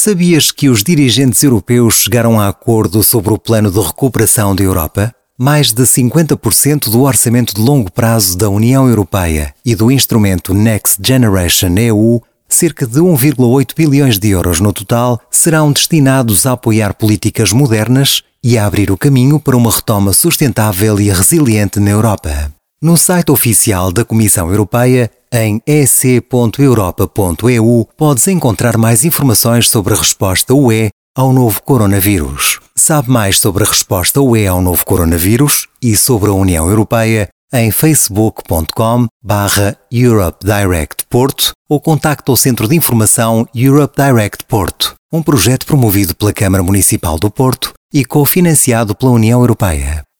Sabias que os dirigentes europeus chegaram a acordo sobre o plano de recuperação da Europa? Mais de 50% do orçamento de longo prazo da União Europeia e do instrumento Next Generation EU, cerca de 1,8 bilhões de euros no total, serão destinados a apoiar políticas modernas e a abrir o caminho para uma retoma sustentável e resiliente na Europa. No site oficial da Comissão Europeia, em ec.europa.eu, podes encontrar mais informações sobre a resposta UE ao novo coronavírus. Sabe mais sobre a resposta UE ao novo coronavírus e sobre a União Europeia em facebook.com/Europe Direct Porto ou contacta o Centro de Informação Europe Direct Porto, um projeto promovido pela Câmara Municipal do Porto e cofinanciado pela União Europeia.